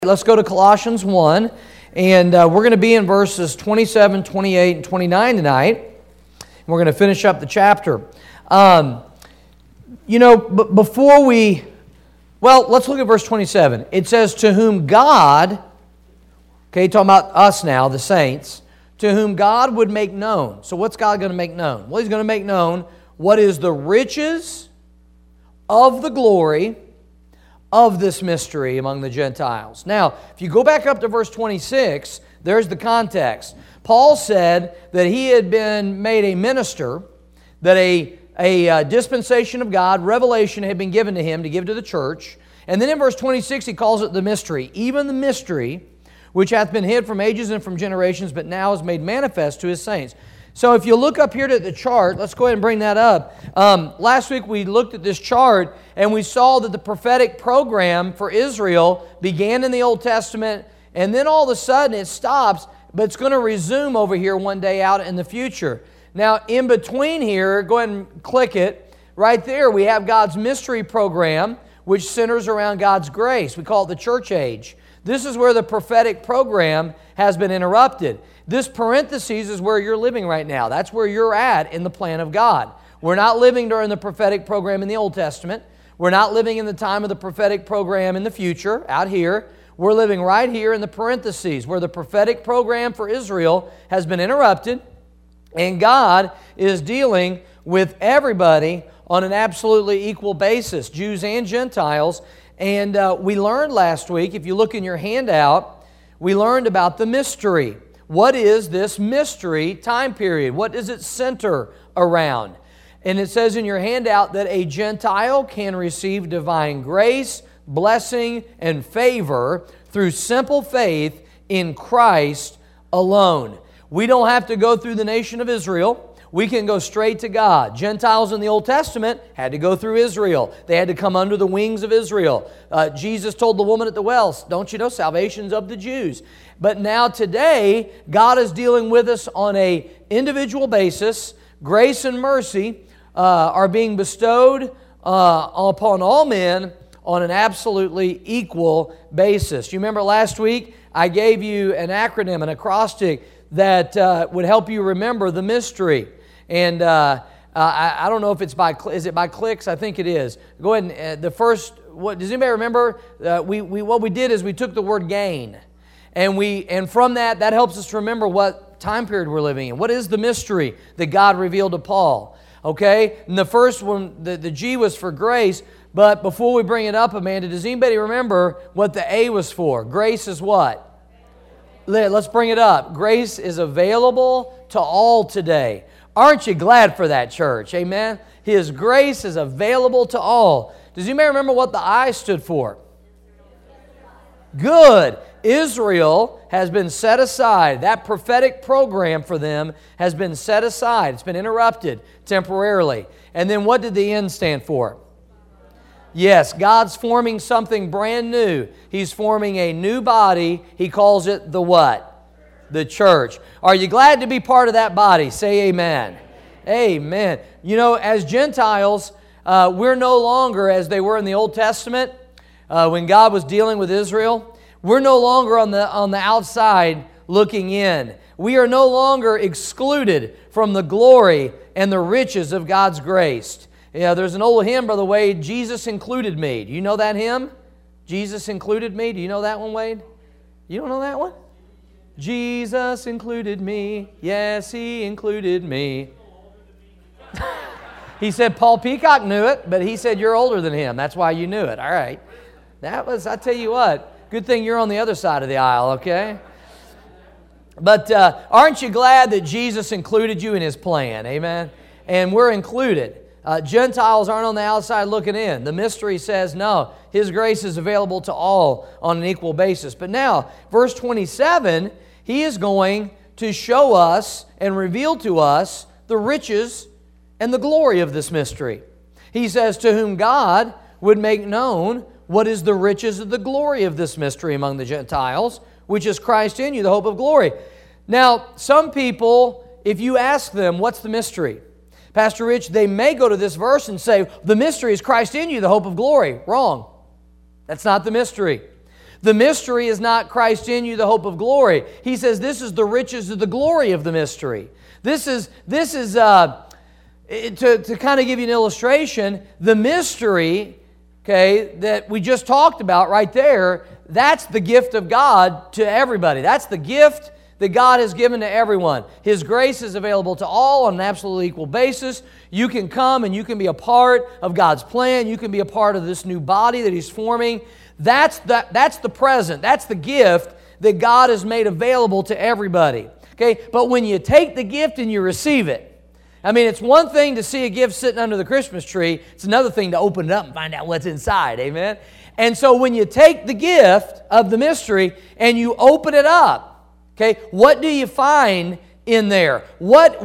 Let's go to Colossians 1, and we're going to be in verses 27, 28, and 29 tonight. We're going to finish up the chapter. Before we... Well, let's look at verse 27. It says, to whom God, okay, talking about us now, the saints, to whom God would make known. So what's God going to make known? Well, He's going to make known what is the riches of the glory of this mystery among the Gentiles. Now, if you go back up to verse 26, there's the context. Paul said that he had been made a minister, that a dispensation of God, revelation had been given to him to give to the church. And then in verse 26, he calls it the mystery. Even the mystery, which hath been hid from ages and from generations, but now is made manifest to His saints. So if you look up here to the chart, let's go ahead and bring that up. Last week we looked at this chart and we saw that the prophetic program for Israel began in the Old Testament, and then all of a sudden it stops, but it's going to resume over here one day out in the future. Now in between here, go ahead and click it. Right there we have God's mystery program, which centers around God's grace. We call it the church age. This is where the prophetic program has been interrupted. This parenthesis is where you're living right now. That's where you're at in the plan of God. We're not living during the prophetic program in the Old Testament. We're not living in the time of the prophetic program in the future, out here. We're living right here in the parentheses, where the prophetic program for Israel has been interrupted, and God is dealing with everybody on an absolutely equal basis, Jews and Gentiles. And we learned last week, if you look in your handout, we learned about the mystery. What is this mystery time period? What does it center around? And it says in your handout that a Gentile can receive divine grace, blessing, and favor through simple faith in Christ alone. We don't have to go through the nation of Israel. We can go straight to God. Gentiles in the Old Testament had to go through Israel. They had to come under the wings of Israel. Jesus told the woman at the well, don't you know, salvation's of the Jews. But now today, God is dealing with us on an individual basis. Grace and mercy are being bestowed upon all men on an absolutely equal basis. You remember last week, I gave you an acronym, an acrostic, that would help you remember the mystery. And I don't know if it's is it by clicks? I think it is. Go ahead and the first. What does anybody remember? What we did is we took the word gain, and from that helps us to remember what time period we're living in. What is the mystery that God revealed to Paul? Okay, and the first one, the G was for grace. But before we bring it up, Amanda, does anybody remember what the A was for? Grace is what? Let's bring it up. Grace is available to all today. Aren't you glad for that, church? Amen? His grace is available to all. Does anybody remember what the I stood for? Good. Israel has been set aside. That prophetic program for them has been set aside. It's been interrupted temporarily. And then what did the N stand for? Yes, God's forming something brand new. He's forming a new body. He calls it the what? The church. Are you glad to be part of that body? Say amen. Amen. You know, as Gentiles, we're no longer, as they were in the Old Testament, when God was dealing with Israel, we're no longer on the outside looking in. We are no longer excluded from the glory and the riches of God's grace. Yeah, there's an old hymn, Brother Wade, Jesus included me. Do you know that hymn? Jesus included me. Do you know that one, Wade? You don't know that one? Jesus included me. Yes, He included me. He said Paul Peacock knew it, but he said you're older than him. That's why you knew it. All right. That was, I tell you what, good thing you're on the other side of the aisle, okay? But aren't you glad that Jesus included you in His plan? Amen? And we're included. Gentiles aren't on the outside looking in. The mystery says, no, His grace is available to all on an equal basis. But now, verse 27, He is going to show us and reveal to us the riches and the glory of this mystery. He says, to whom God would make known what is the riches of the glory of this mystery among the Gentiles, which is Christ in you, the hope of glory. Now, some people, if you ask them, what's the mystery? Pastor Rich, they may go to this verse and say, the mystery is Christ in you, the hope of glory. Wrong. That's not the mystery. The mystery is not Christ in you, the hope of glory. He says this is the riches of the glory of the mystery. This is to kind of give you an illustration, the mystery, okay, that we just talked about right there, that's the gift of God to everybody. That's the gift that God has given to everyone. His grace is available to all on an absolutely equal basis. You can come and you can be a part of God's plan. You can be a part of this new body that He's forming. That's the present. That's the gift that God has made available to everybody. Okay? But when you take the gift and you receive it, I mean, it's one thing to see a gift sitting under the Christmas tree. It's another thing to open it up and find out what's inside. Amen? And so when you take the gift of the mystery and you open it up, okay, what do you find in there? What's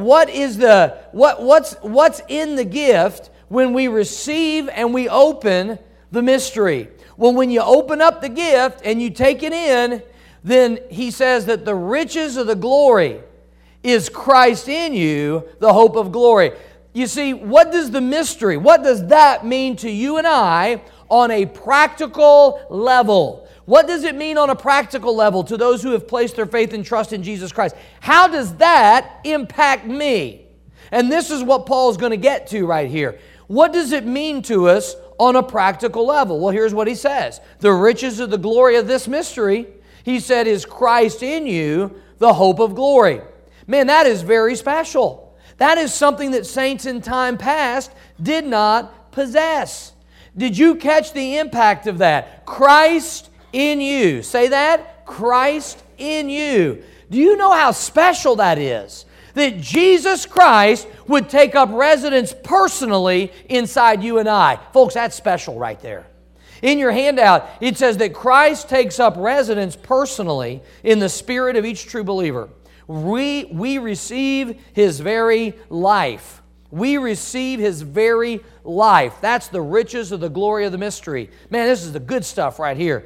in the gift when we receive and we open the mystery? Well, when you open up the gift and you take it in, then he says that the riches of the glory is Christ in you, the hope of glory. You see, what does the mystery, what does that mean to you and I on a practical level? What does it mean on a practical level to those who have placed their faith and trust in Jesus Christ? How does that impact me? And this is what Paul's going to get to right here. What does it mean to us on a practical level? Well, here's what he says. The riches of the glory of this mystery, he said, is Christ in you, the hope of glory. Man, that is very special. That is something that saints in time past did not possess. Did you catch the impact of that? Christ in you. Say that. Christ in you. Do you know how special that is? That Jesus Christ would take up residence personally inside you and I. Folks, that's special right there. In your handout, it says that Christ takes up residence personally in the spirit of each true believer. We receive His very life. We receive His very life. That's the riches of the glory of the mystery. Man, this is the good stuff right here.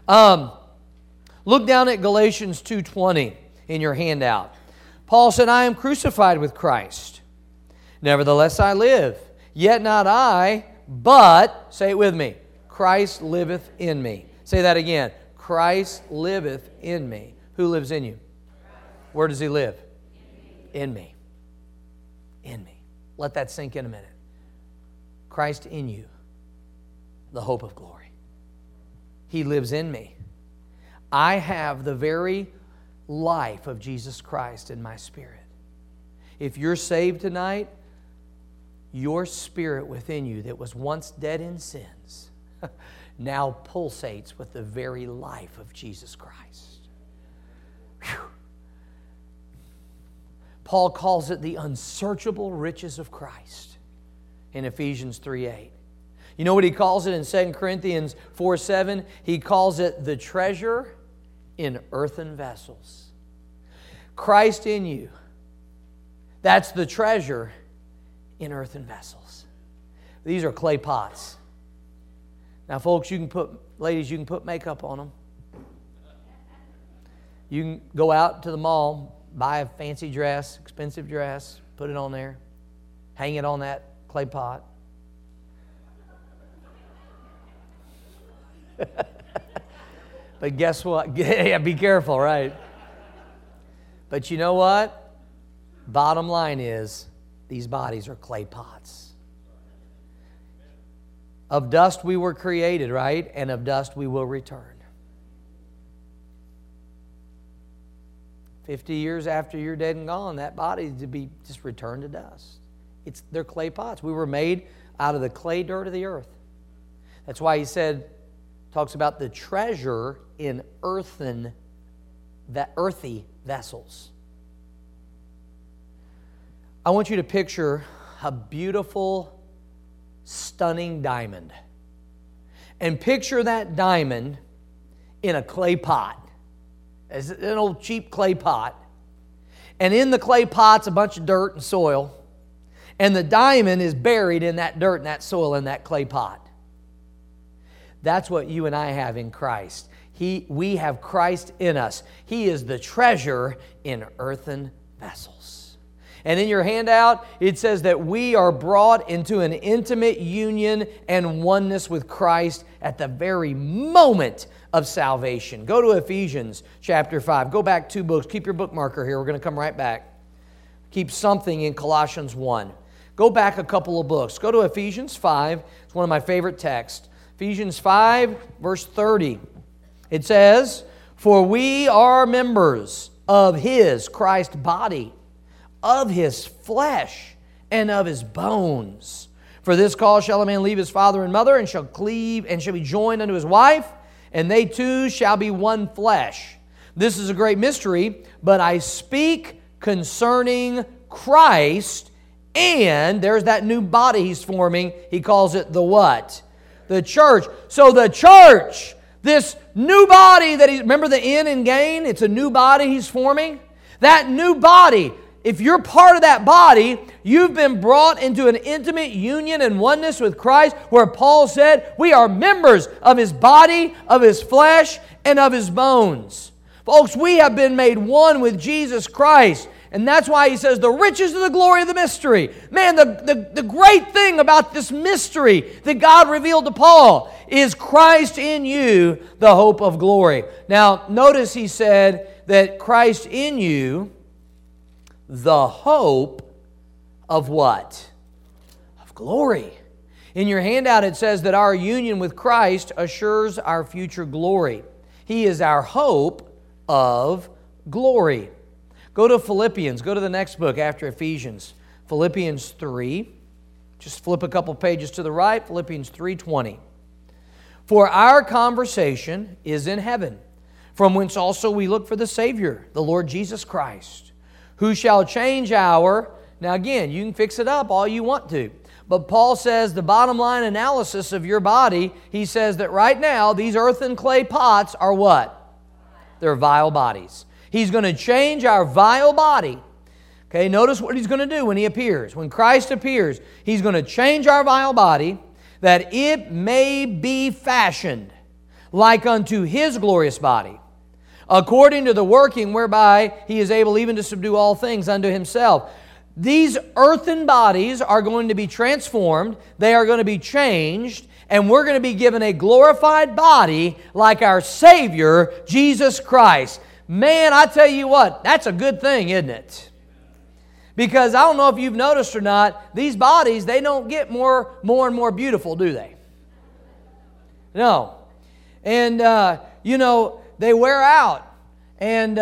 Look down at Galatians 2:20 in your handout. Paul said, I am crucified with Christ. Nevertheless I live. Yet not I, but, say it with me, Christ liveth in me. Say that again. Christ liveth in me. Who lives in you? Where does He live? In me. In me. Let that sink in a minute. Christ in you, the hope of glory. He lives in me. I have the very life of Jesus Christ in my spirit. If you're saved tonight, your spirit within you that was once dead in sins now pulsates with the very life of Jesus Christ. Whew. Paul calls it the unsearchable riches of Christ in Ephesians 3:8. You know what he calls it in 2 Corinthians 4:7? He calls it the treasure in earthen vessels. Christ in you. That's the treasure in earthen vessels. These are clay pots. Now, folks, ladies, you can put makeup on them. You can go out to the mall, buy a fancy dress, expensive dress, put it on there, hang it on that clay pot. But guess what? Yeah, be careful, right? But you know what? Bottom line is, these bodies are clay pots. Of dust we were created, right? And of dust we will return. 50 years after you're dead and gone, that body is to be just returned to dust. They're clay pots. We were made out of the clay dirt of the earth. That's why he talks about the treasure in earthy vessels. I want you to picture a beautiful, stunning diamond. And picture that diamond in a clay pot. It's an old cheap clay pot. And in the clay pot's a bunch of dirt and soil. And the diamond is buried in that dirt and that soil in that clay pot. That's what you and I have in Christ. We have Christ in us. He is the treasure in earthen vessels. And in your handout, it says that we are brought into an intimate union and oneness with Christ at the very moment of salvation. Go to Ephesians chapter 5. Go back 2 books. Keep your bookmarker here. We're going to come right back. Keep something in Colossians 1. Go back a couple of books. Go to Ephesians 5. It's one of my favorite texts. Ephesians 5, verse 30. It says, "For we are members of His," Christ's body, "of His flesh and of His bones. For this cause shall a man leave his father and mother, and shall cleave, and shall be joined unto his wife, and they two shall be one flesh. This is a great mystery, but I speak concerning Christ," and there's that new body He's forming. He calls it the what? The church. So the church, this new body that remember the in and gain? It's a new body He's forming. That new body, if you're part of that body, you've been brought into an intimate union and oneness with Christ, where Paul said, we are members of His body, of His flesh, and of His bones. Folks, we have been made one with Jesus Christ. And that's why he says, the riches of the glory of the mystery. Man, the great thing about this mystery that God revealed to Paul is Christ in you, the hope of glory. Now, notice he said that Christ in you, the hope of what? Of glory. In your handout it says that our union with Christ assures our future glory. He is our hope of glory. Go to Philippians. Go to the next book after Ephesians. Philippians 3. Just flip a couple pages to the right. Philippians 3:20. "For our conversation is in heaven, from whence also we look for the Savior, the Lord Jesus Christ, who shall change our..." Now again, you can fix it up all you want to. But Paul says the bottom line analysis of your body, he says that right now these earth and clay pots are what? They're vile bodies. He's going to change our vile body. Okay, notice what He's going to do when He appears. When Christ appears, He's going to change our vile body, that it may be fashioned like unto His glorious body, according to the working whereby He is able even to subdue all things unto Himself. These earthen bodies are going to be transformed. They are going to be changed. And we're going to be given a glorified body like our Savior, Jesus Christ. Man, I tell you what, that's a good thing, isn't it? Because I don't know if you've noticed or not, these bodies, they don't get more and more beautiful, do they? No. And, they wear out. And,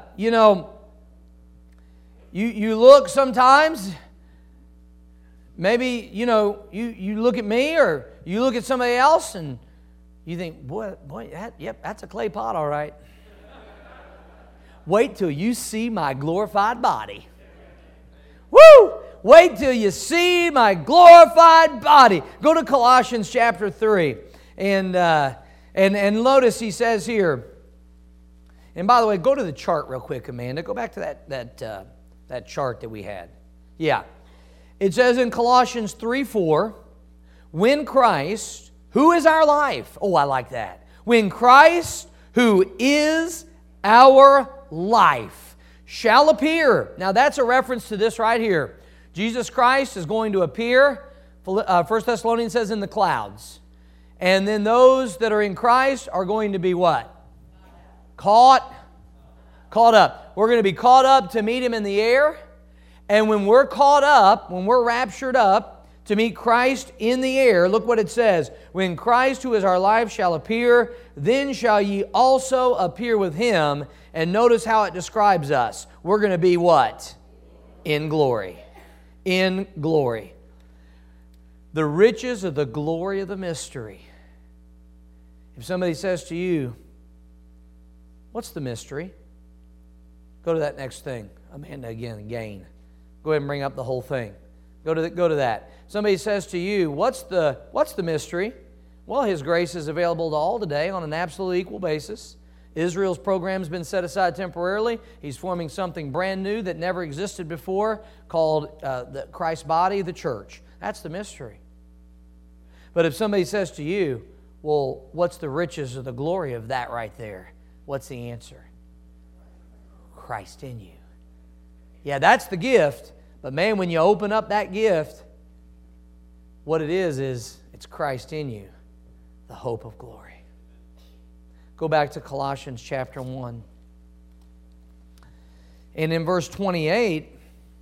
you look sometimes, maybe, you look at me or you look at somebody else and you think, boy, that's a clay pot, all right. Wait till you see my glorified body. Woo! Wait till you see my glorified body. Go to Colossians chapter 3. And notice he says here, and by the way, go to the chart real quick, Amanda. Go back to that chart that we had. Yeah. It says in Colossians 3:4, when Christ, who is our life? Oh, I like that. When Christ, who is our life, shall appear. Now that's a reference to this right here. Jesus Christ is going to appear, 1 Thessalonians says, in the clouds. And then those that are in Christ are going to be what? Caught up. We're going to be caught up to meet Him in the air. And when we're caught up, when we're raptured up to meet Christ in the air, look what it says. When Christ, who is our life, shall appear, then shall ye also appear with Him. And notice how it describes us. We're going to be what? In glory. In glory. The riches of the glory of the mystery. If somebody says to you, what's the mystery? Go to that next thing. Amanda again, gain. Go ahead and bring up the whole thing. Go to that. Somebody says to you, what's the mystery? Well, His grace is available to all today on an absolute equal basis. Israel's program's been set aside temporarily. He's forming something brand new that never existed before called the Christ's body, the church. That's the mystery. But if somebody says to you, well, what's the riches of the glory of that right there? What's the answer? Christ in you. Yeah, that's the gift. But man, when you open up that gift, what it is it's Christ in you, the hope of glory. Go back to Colossians chapter 1. And in verse 28,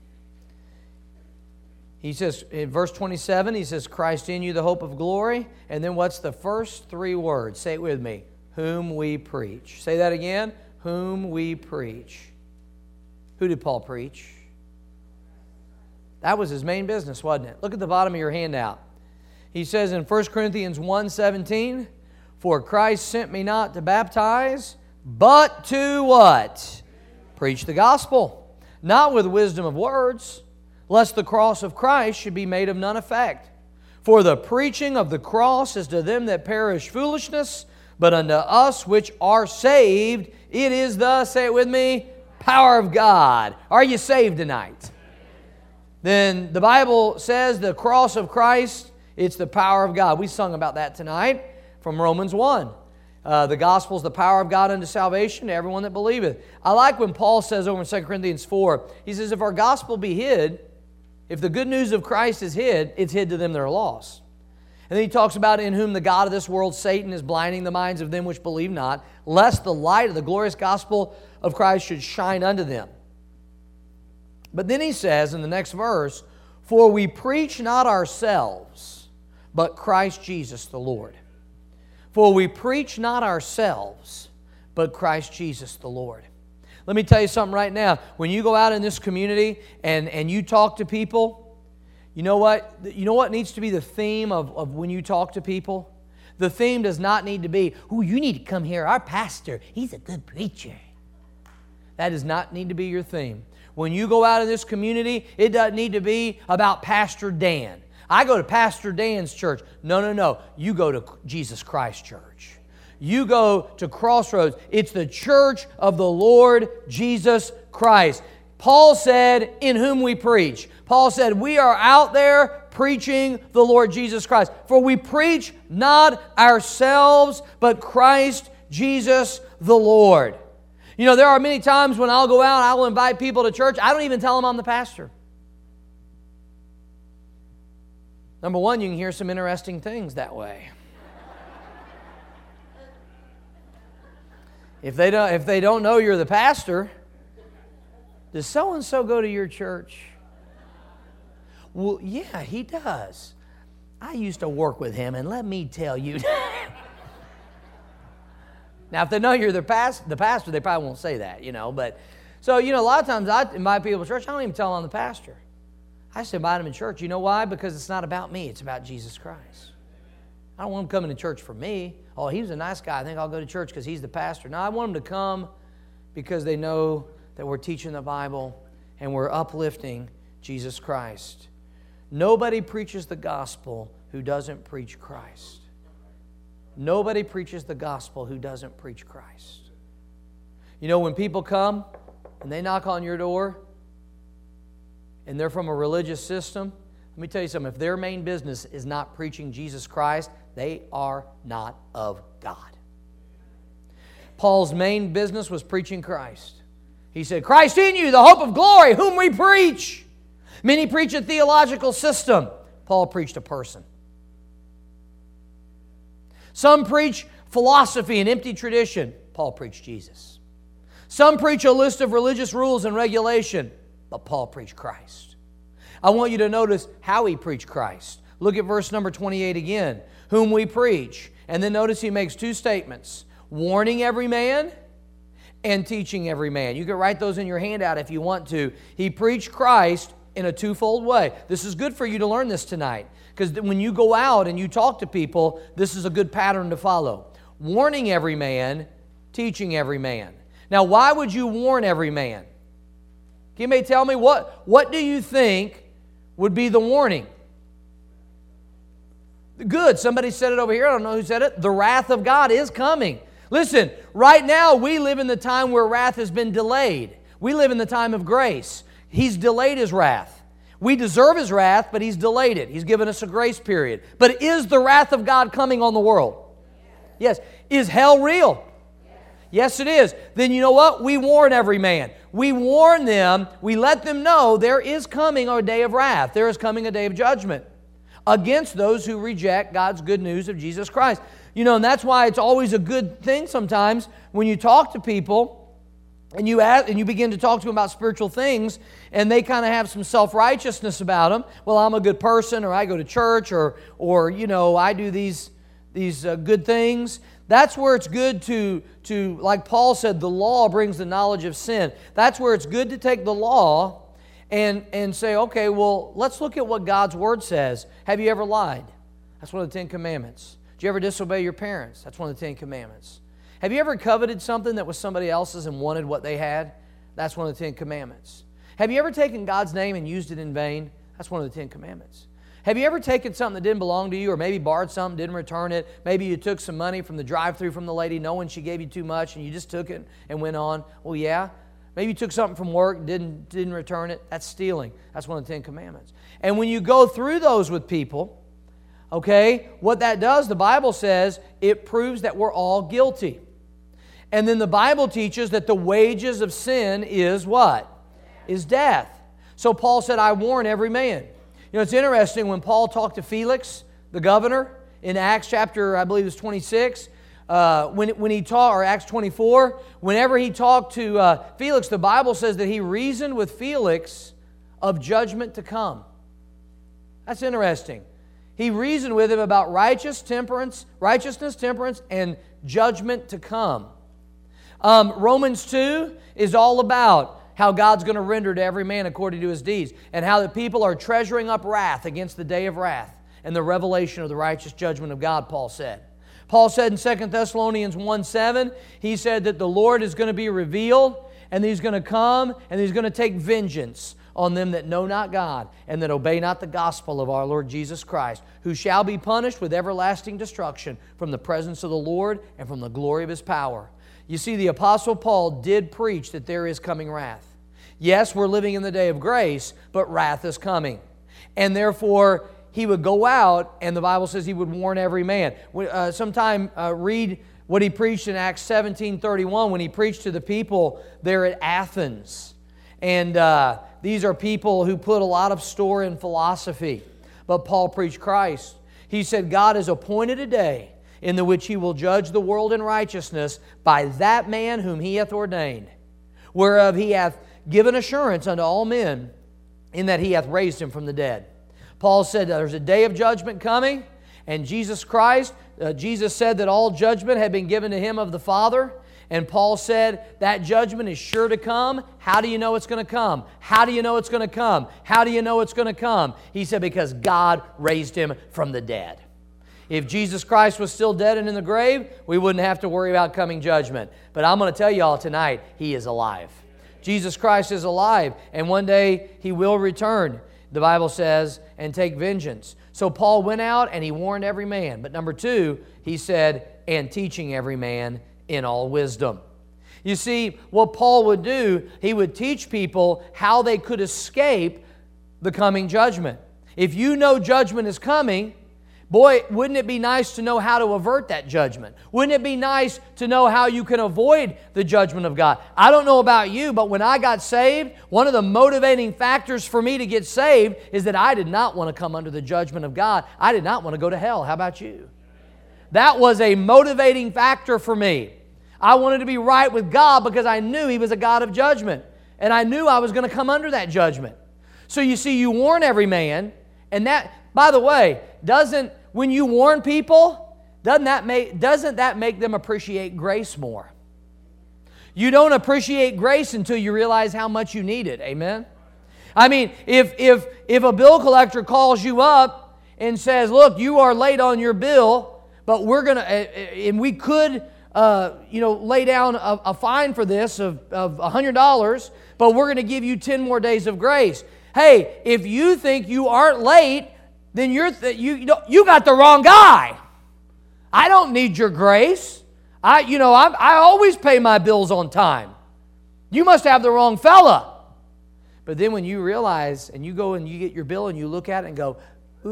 he says, in verse 27, he says, Christ in you, the hope of glory. And then what's the first three words? Say it with me. Whom we preach. Say that again. Whom we preach. Who did Paul preach? That was his main business, wasn't it? Look at the bottom of your handout. He says in 1 Corinthians 1:17, for Christ sent me not to baptize, but to what? Preach the gospel. Not with wisdom of words, lest the cross of Christ should be made of none effect. For the preaching of the cross is to them that perish foolishness, but unto us which are saved, it is the, say it with me, power of God. Are you saved tonight? Then the Bible says the cross of Christ, it's the power of God. We sung about that tonight from Romans 1. The gospel is the power of God unto salvation to everyone that believeth. I like when Paul says over in 2 Corinthians 4, he says, if our gospel be hid, if the good news of Christ is hid, it's hid to them that are lost. And then he talks about in whom the God of this world, Satan, is blinding the minds of them which believe not, lest the light of the glorious gospel of Christ should shine unto them. But then he says in the next verse, for we preach not ourselves, but Christ Jesus the Lord. For we preach not ourselves, but Christ Jesus the Lord. Let me tell you something right now. When you go out in this community and you talk to people, you know what? You know what needs to be the theme of when you talk to people? The theme does not need to be, oh, you need to come here. Our pastor, he's a good preacher. That does not need to be your theme. When you go out in this community, it doesn't need to be about Pastor Dan. I go to Pastor Dan's church. No. You go to Jesus Christ Church. You go to Crossroads. It's the church of the Lord Jesus Christ. Paul said, in whom we preach. Paul said, we are out there preaching the Lord Jesus Christ. For we preach not ourselves, but Christ Jesus the Lord. You know, there are many times when I'll go out, I will invite people to church. I don't even tell them I'm the pastor. Number one, you can hear some interesting things that way. If they don't know you're the pastor, does so-and-so go to your church? Well, yeah, he does. I used to work with him, and let me tell you. Now, if they know you're the pastor, they probably won't say that, But, so, a lot of times I invite people to church. I don't even tell them I'm the pastor. I just invite them to church. You know why? Because it's not about me. It's about Jesus Christ. I don't want them coming to church for me. Oh, he was a nice guy. I think I'll go to church because he's the pastor. No, I want them to come because they know that we're teaching the Bible and we're uplifting Jesus Christ. Nobody preaches the gospel who doesn't preach Christ. Nobody preaches the gospel who doesn't preach Christ. When people come and they knock on your door and they're from a religious system, let me tell you something. If their main business is not preaching Jesus Christ, they are not of God. Paul's main business was preaching Christ. He said, Christ in you, the hope of glory, whom we preach. Many preach a theological system. Paul preached a person. Some preach philosophy and empty tradition. Paul preached Jesus. Some preach a list of religious rules and regulation. But Paul preached Christ. I want you to notice how he preached Christ. Look at verse number 28 again. Whom we preach. And then notice he makes two statements. Warning every man and teaching every man. You can write those in your handout if you want to. He preached Christ in a twofold way. This is good for you to learn this tonight. Because when you go out and you talk to people, this is a good pattern to follow. Warning every man, teaching every man. Now, why would you warn every man? Can you tell me what do you think would be the warning? Good. Somebody said it over here. I don't know who said it. The wrath of God is coming. Listen, right now we live in the time where wrath has been delayed. We live in the time of grace. He's delayed His wrath. We deserve His wrath, but He's delayed it. He's given us a grace period. But is the wrath of God coming on the world? Yes. Is hell real? Yes, it is. Then you know what? We warn every man. We warn them. We let them know there is coming a day of wrath. There is coming a day of judgment against those who reject God's good news of Jesus Christ. You know, and that's why it's always a good thing sometimes when you talk to people and you begin to talk to them about spiritual things, and they kind of have some self-righteousness about them. Well, I'm a good person, or I go to church, or you know, I do these good things. That's where it's good to, like Paul said, the law brings the knowledge of sin. That's where it's good to take the law and say, okay, well, let's look at what God's Word says. Have you ever lied? That's one of the 10 Commandments. Did you ever disobey your parents? That's one of the 10 Commandments. Have you ever coveted something that was somebody else's and wanted what they had? That's one of the 10 Commandments. Have you ever taken God's name and used it in vain? That's one of the 10 Commandments. Have you ever taken something that didn't belong to you, or maybe borrowed something, didn't return it? Maybe you took some money from the drive-thru from the lady knowing she gave you too much and you just took it and went on? Well, yeah. Maybe you took something from work, didn't return it. That's stealing. That's one of the 10 Commandments. And when you go through those with people, okay, what that does, the Bible says, it proves that we're all guilty. And then the Bible teaches that the wages of sin is what? Is death. So Paul said, I warn every man. You know, it's interesting when Paul talked to Felix, the governor, in Acts chapter, I believe it was 26, when he taught, or Acts 24, whenever he talked to Felix, the Bible says that he reasoned with Felix of judgment to come. That's interesting. He reasoned with him about righteousness, temperance, and judgment to come. Romans 2 is all about how God's going to render to every man according to his deeds, and how the people are treasuring up wrath against the day of wrath and the revelation of the righteous judgment of God, Paul said. Paul said in 2 Thessalonians 1:7, he said that the Lord is going to be revealed, and He's going to come, and He's going to take vengeance on them that know not God, and that obey not the gospel of our Lord Jesus Christ, who shall be punished with everlasting destruction from the presence of the Lord and from the glory of His power. You see, the Apostle Paul did preach that there is coming wrath. Yes, we're living in the day of grace, but wrath is coming. And therefore, he would go out, and the Bible says he would warn every man. Sometime read what he preached in Acts 17:31 when he preached to the people there at Athens. And these are people who put a lot of store in philosophy. But Paul preached Christ. He said, God has appointed a day in the which He will judge the world in righteousness by that man whom He hath ordained, whereof He hath given assurance unto all men, in that He hath raised Him from the dead. Paul said there's a day of judgment coming, and Jesus Christ, Jesus said that all judgment had been given to Him of the Father, and Paul said that judgment is sure to come. How do you know it's going to come? How do you know it's going to come? How do you know it's going to come? He said because God raised Him from the dead. If Jesus Christ was still dead and in the grave, we wouldn't have to worry about coming judgment. But I'm going to tell you all tonight, He is alive. Jesus Christ is alive, and one day He will return, the Bible says, and take vengeance. So Paul went out and he warned every man. But number 2, he said, and teaching every man in all wisdom. You see, what Paul would do, he would teach people how they could escape the coming judgment. If you know judgment is coming, boy, wouldn't it be nice to know how to avert that judgment? Wouldn't it be nice to know how you can avoid the judgment of God? I don't know about you, but when I got saved, one of the motivating factors for me to get saved is that I did not want to come under the judgment of God. I did not want to go to hell. How about you? That was a motivating factor for me. I wanted to be right with God because I knew He was a God of judgment. And I knew I was going to come under that judgment. So you see, you warn every man, and that, by the way, when you warn people, doesn't that make them appreciate grace more? You don't appreciate grace until you realize how much you need it. Amen? I mean, if a bill collector calls you up and says, look, you are late on your bill, but we're going to, and we could, lay down a fine for this of $100, but we're going to give you 10 more days of grace. Hey, if you think you aren't late, then you got the wrong guy. I don't need your grace. I always pay my bills on time. You must have the wrong fella. But then when you realize, and you go and you get your bill and you look at it and go,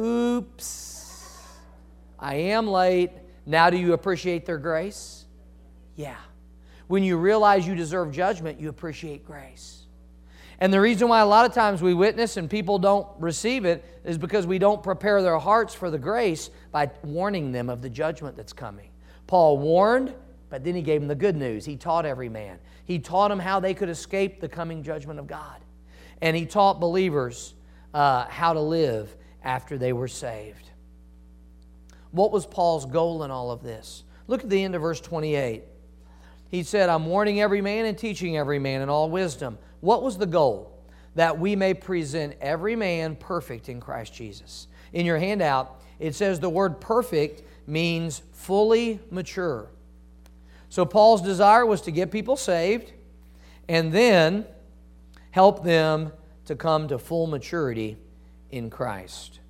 oops, I am late. Now do you appreciate their grace? Yeah. When you realize you deserve judgment, you appreciate grace. And the reason why a lot of times we witness and people don't receive it is because we don't prepare their hearts for the grace by warning them of the judgment that's coming. Paul warned, but then he gave them the good news. He taught every man. He taught them how they could escape the coming judgment of God. And he taught believers how to live after they were saved. What was Paul's goal in all of this? Look at the end of verse 28. He said, I'm warning every man and teaching every man in all wisdom. What was the goal? That we may present every man perfect in Christ Jesus. In your handout, it says the word perfect means fully mature. So Paul's desire was to get people saved and then help them to come to full maturity in Christ.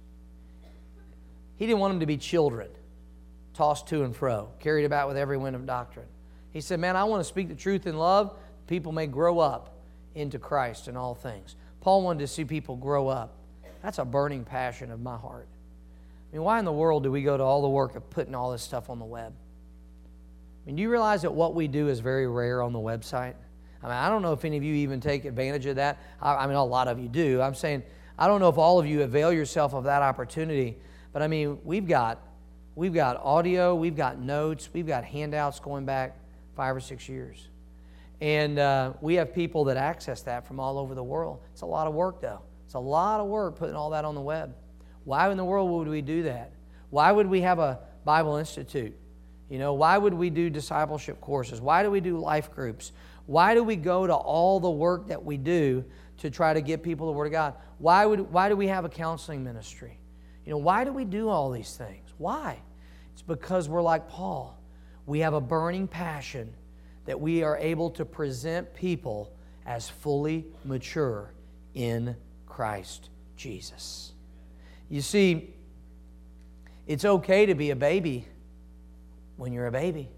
He didn't want them to be children, tossed to and fro, carried about with every wind of doctrine. He said, man, I want to speak the truth in love. People may grow up into Christ in all things. Paul wanted to see people grow up. That's a burning passion of my heart. I mean, why in the world do we go to all the work of putting all this stuff on the web? I mean, do you realize that what we do is very rare on the website? I mean, I don't know if any of you even take advantage of that. I mean, a lot of you do. I'm saying, I don't know if all of you avail yourself of that opportunity. But I mean, we've got audio, we've got notes, we've got handouts going back 5 or 6 years. And we have people that access that from all over the world. It's a lot of work, though. It's a lot of work putting all that on the web. Why in the world would we do that? Why would we have a Bible Institute? You know, why would we do discipleship courses? Why do we do life groups? Why do we go to all the work that we do to try to get people the Word of God? Why do we have a counseling ministry? You know, why do we do all these things? Why? It's because we're like Paul. We have a burning passion that we are able to present people as fully mature in Christ Jesus. You see, it's okay to be a baby when you're a baby.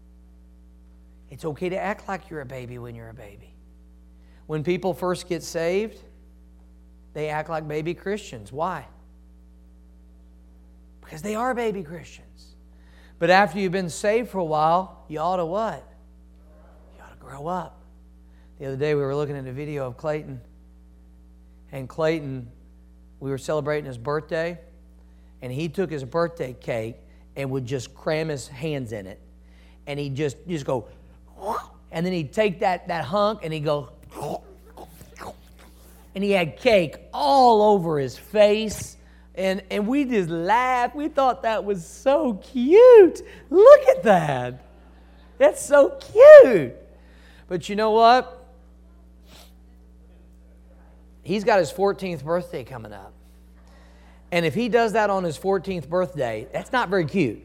It's okay to act like you're a baby when you're a baby. When people first get saved, they act like baby Christians. Why? Because they are baby Christians. But after you've been saved for a while, you ought to what? You ought to grow up. The other day we were looking at a video of Clayton. And Clayton, we were celebrating his birthday. And he took his birthday cake and would just cram his hands in it. And he'd just go, and then he'd take that hunk and he'd go, and he had cake all over his face. And we just laughed. We thought that was so cute. Look at that. That's so cute. But you know what? He's got his 14th birthday coming up. And if he does that on his 14th birthday, that's not very cute.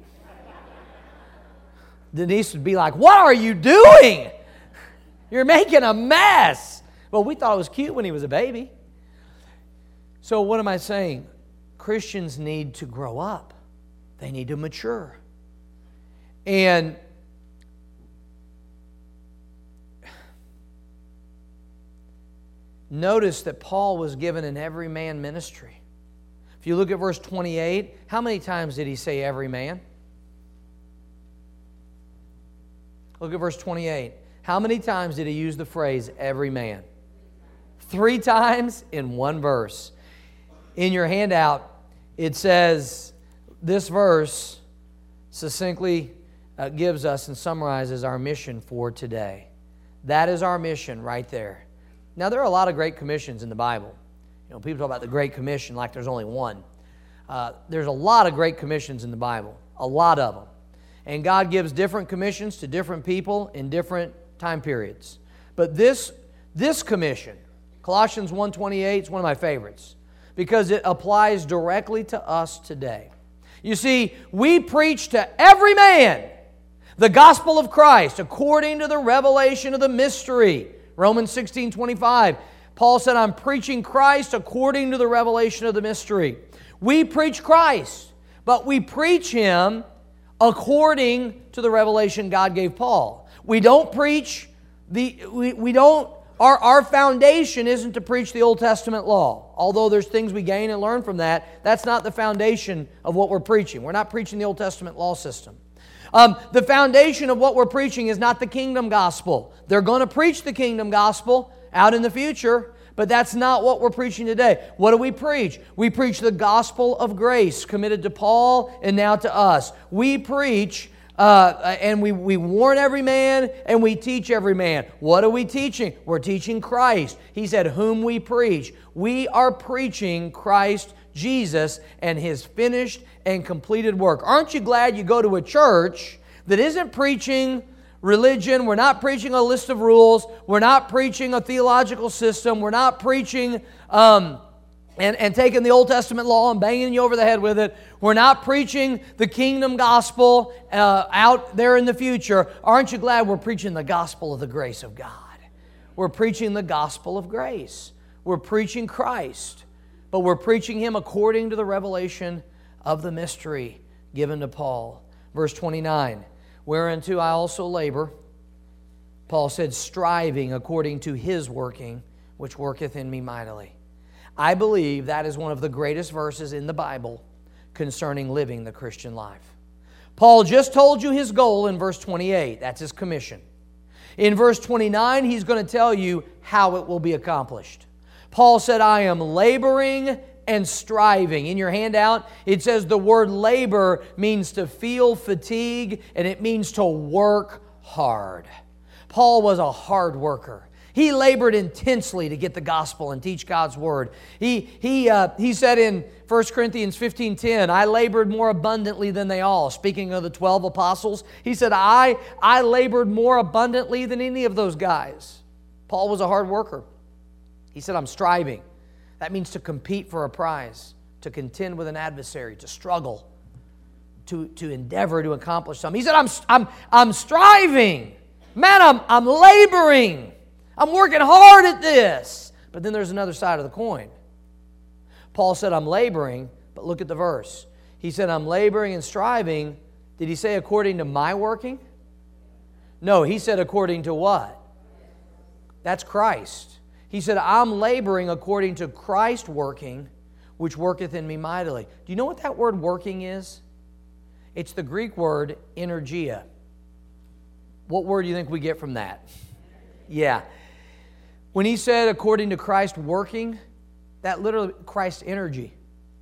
Denise would be like, what are you doing? You're making a mess. Well, we thought it was cute when he was a baby. So what am I saying? Christians need to grow up. They need to mature. And notice that Paul was given an every man ministry. If you look at verse 28, how many times did he say every man? Look at verse 28. How many times did he use the phrase every man? 3 times in one verse. In your handout, it says this verse succinctly gives us and summarizes our mission for today. That is our mission right there. Now, there are a lot of great commissions in the Bible. You know, people talk about the Great Commission like there's only one. There's a lot of great commissions in the Bible, a lot of them. And God gives different commissions to different people in different time periods. But this commission, Colossians 1:28, is one of my favorites because it applies directly to us today. You see, we preach to every man the gospel of Christ according to the revelation of the mystery. Romans 16:25. Paul said, I'm preaching Christ according to the revelation of the mystery. We preach Christ, but we preach Him according to the revelation God gave Paul. We don't preach our foundation isn't to preach the Old Testament law. Although there's things we gain and learn from that, that's not the foundation of what we're preaching. We're not preaching the Old Testament law system. The foundation of what we're preaching is not the kingdom gospel. They're going to preach the kingdom gospel out in the future, but that's not what we're preaching today. What do we preach? We preach the gospel of grace committed to Paul and now to us. We preach and we warn every man, and we teach every man. What are we teaching? We're teaching Christ. He said, whom we preach. We are preaching Christ Jesus and His finished and completed work. Aren't you glad you go to a church that isn't preaching religion? We're not preaching a list of rules. We're not preaching a theological system. We're not preaching and taking the Old Testament law and banging you over the head with it. We're not preaching the kingdom gospel out there in the future. Aren't you glad we're preaching the gospel of the grace of God? We're preaching the gospel of grace. We're preaching Christ, but we're preaching Him according to the revelation of the mystery given to Paul. Verse 29, whereunto I also labor, Paul said, striving according to His working, which worketh in me mightily. I believe that is one of the greatest verses in the Bible concerning living the Christian life. Paul just told you his goal in verse 28. That's his commission. In verse 29, he's going to tell you how it will be accomplished. Paul said, I am laboring and striving. In your handout, it says the word labor means to feel fatigue, and it means to work hard. Paul was a hard worker. He labored intensely to get the gospel and teach God's word. He said in 1 Corinthians 15:10, I labored more abundantly than they all. Speaking of the 12 apostles, he said, I labored more abundantly than any of those guys. Paul was a hard worker. He said, I'm striving. That means to compete for a prize, to contend with an adversary, to struggle, to endeavor to accomplish something. He said, I'm striving. Man, I'm laboring. I'm working hard at this. But then there's another side of the coin. Paul said, I'm laboring, but look at the verse. He said, I'm laboring and striving. Did he say according to my working? No, he said according to what? That's Christ. He said, I'm laboring according to Christ working, which worketh in me mightily. Do you know what that word working is? It's the Greek word energia. What word do you think we get from that? Yeah. When he said, according to Christ working, that literally, Christ's energy.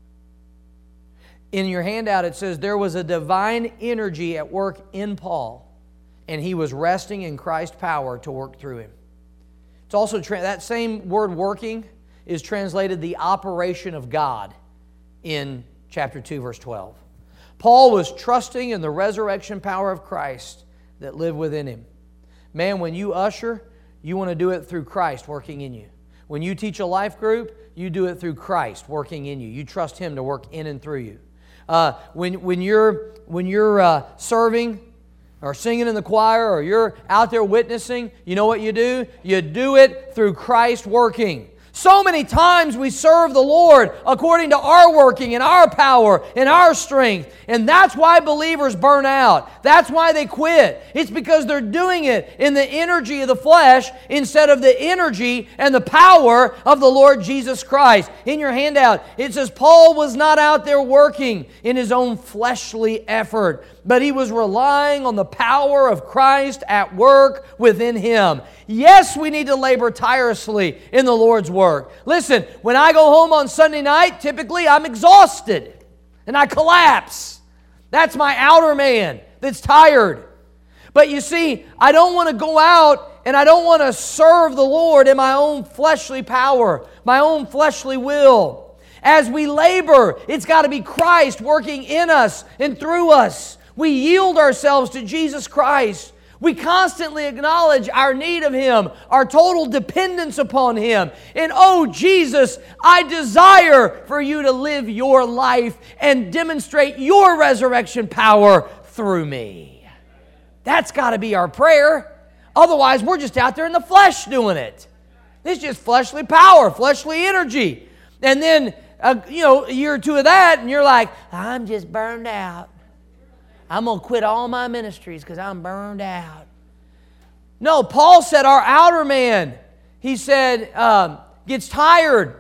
In your handout, it says, there was a divine energy at work in Paul, and he was resting in Christ's power to work through him. It's also, that same word working is translated the operation of God in chapter 2, verse 12. Paul was trusting in the resurrection power of Christ that lived within him. Man, when you usher, you want to do it through Christ working in you. When you teach a life group, you do it through Christ working in you. You trust Him to work in and through you. When you're serving or singing in the choir or you're out there witnessing, you know what you do? You do it through Christ working. So many times we serve the Lord according to our working and our power and our strength. And that's why believers burn out. That's why they quit. It's because they're doing it in the energy of the flesh instead of the energy and the power of the Lord Jesus Christ. In your handout, it says Paul was not out there working in his own fleshly effort, but he was relying on the power of Christ at work within him. Yes, we need to labor tirelessly in the Lord's work. Listen, when I go home on Sunday night, typically I'm exhausted and I collapse. That's my outer man that's tired. But you see, I don't want to go out and I don't want to serve the Lord in my own fleshly power, my own fleshly will. As we labor, it's got to be Christ working in us and through us. We yield ourselves to Jesus Christ. We constantly acknowledge our need of Him, our total dependence upon Him. And oh, Jesus, I desire for You to live Your life and demonstrate Your resurrection power through me. That's got to be our prayer. Otherwise, we're just out there in the flesh doing it. It's just fleshly power, fleshly energy. And then, a year or two of that, and you're like, I'm just burned out. I'm going to quit all my ministries because I'm burned out. No, Paul said our outer man, he said, gets tired.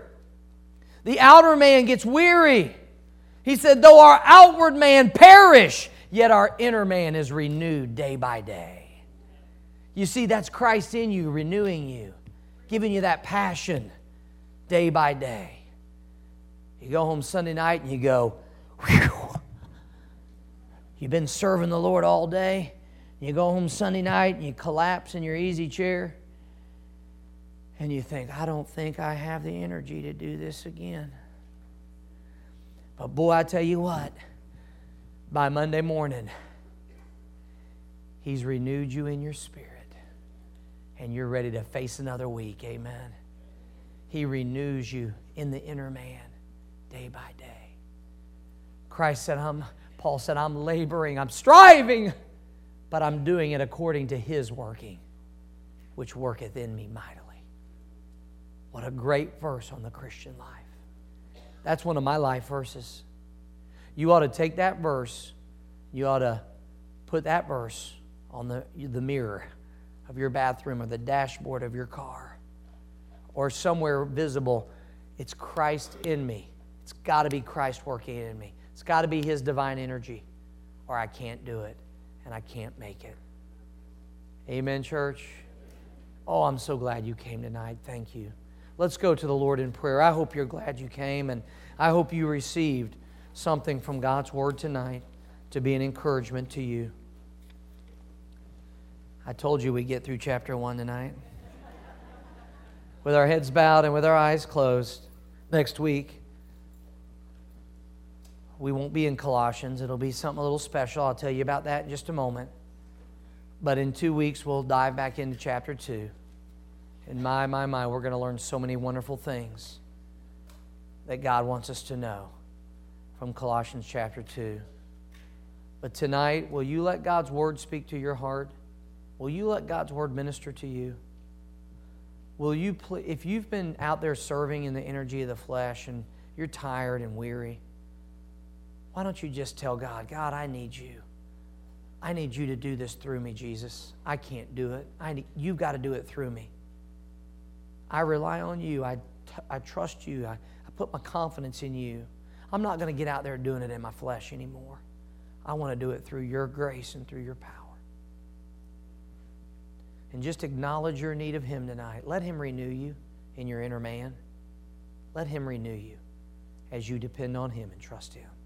The outer man gets weary. He said, though our outward man perish, yet our inner man is renewed day by day. You see, that's Christ in you, renewing you, giving you that passion day by day. You go home Sunday night and you go, whew. You've been serving the Lord all day. You go home Sunday night and you collapse in your easy chair. And you think, I don't think I have the energy to do this again. But boy, I tell you what, by Monday morning, He's renewed you in your spirit. And you're ready to face another week. Amen. He renews you in the inner man day by day. Paul said, I'm laboring, I'm striving, but I'm doing it according to His working, which worketh in me mightily. What a great verse on the Christian life. That's one of my life verses. You ought to take that verse, you ought to put that verse on the mirror of your bathroom or the dashboard of your car or somewhere visible. It's Christ in me. It's got to be Christ working in me. It's got to be His divine energy, or I can't do it and I can't make it. Amen, church? Oh, I'm so glad you came tonight. Thank you. Let's go to the Lord in prayer. I hope you're glad you came, and I hope you received something from God's Word tonight to be an encouragement to you. I told you we'd get through chapter 1 tonight. With our heads bowed and with our eyes closed. Next week, we won't be in Colossians. It'll be something a little special. I'll tell you about that in just a moment. But in 2 weeks, we'll dive back into chapter 2. And my, we're going to learn so many wonderful things that God wants us to know from Colossians chapter 2. But tonight, will you let God's Word speak to your heart? Will you let God's Word minister to you? Will you, if you've been out there serving in the energy of the flesh and you're tired and weary, why don't you just tell God, God, I need you. I need you to do this through me, Jesus. I can't do it. You've got to do it through me. I rely on you. I trust you. I put my confidence in you. I'm not going to get out there doing it in my flesh anymore. I want to do it through your grace and through your power. And just acknowledge your need of Him tonight. Let Him renew you in your inner man. Let Him renew you as you depend on Him and trust Him.